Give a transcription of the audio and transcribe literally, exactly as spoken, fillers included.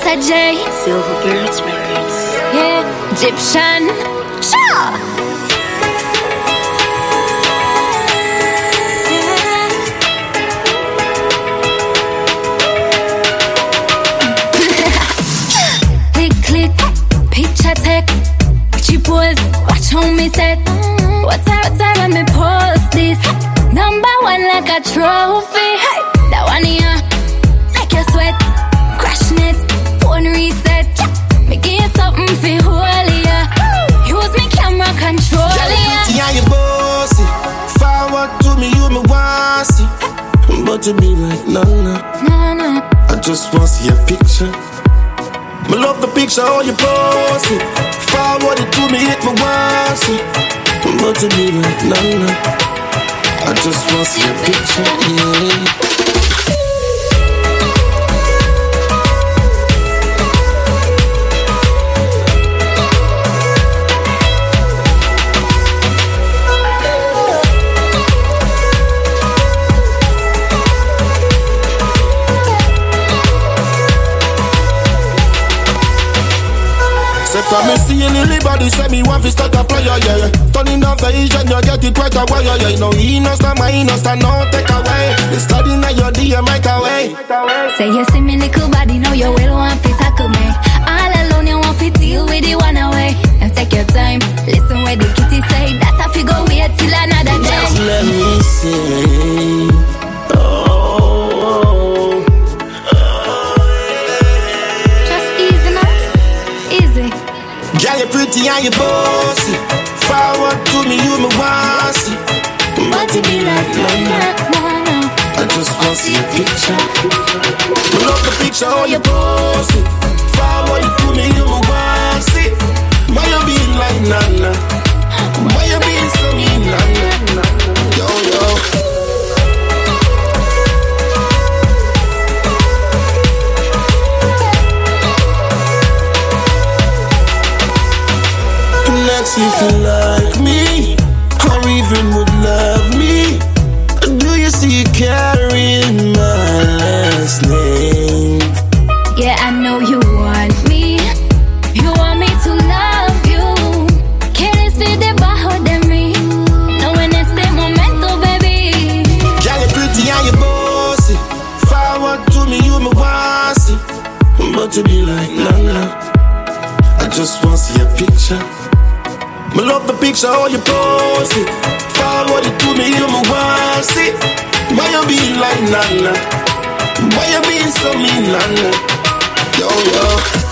Doctor J, Silver Birds Records. yeah, Egyptian, sure. Click, click, picture take, watch you pose, watch how me set. What's up, what's up when me post this? Number one like a trophy. Hey, that one here, make you sweat. Crash net, phone reset. Me give you something for hold ya. Use me camera control ya. Yeah, you bossy. Forward to me, you me want see. But you be like, nah, nah. Nah, nah. I just want see a picture. Me love the picture, how you bossy. Forward it to me, hit me want see. But you be like, nah, nah. I just want see a picture, yeah. From me seeing the body, say me want to start a player, yeah, yeah. Turning off the vision, you get it right away, yeah, yeah. No innocent, no minus, no take away. It's studying at your D M right away. Say you see me little body, know you will want to tackle me. All alone, you want to deal with the one away. And take your time, listen what the kitty say. That's how you go wait till another day. Just let me see. Oh. Girl, you pretty and you bossy. Forward to me, you me want see. But you be like, nah, nah. I just want see a picture. I love the picture, how you bossy. Forward to me, you me want see. Why you be like, nah, nah? Why you being so mean, nah, nah? Yo, yo. If you like me, or even would love me, do you see you carrying my last name? Yeah, I know you want me. You want me to love you. ¿Quieres ver debajo de mí? No en este momento, baby. Girl, you pretty and you bossy. Forward to me, you me want see. But you be like, nah, nah. I just want see a picture. Me love the picture, how you pose it. Forward it to me, you me want see. Why you be like, nah, nah? Why you being so mean, nah, nah? Yo, yo.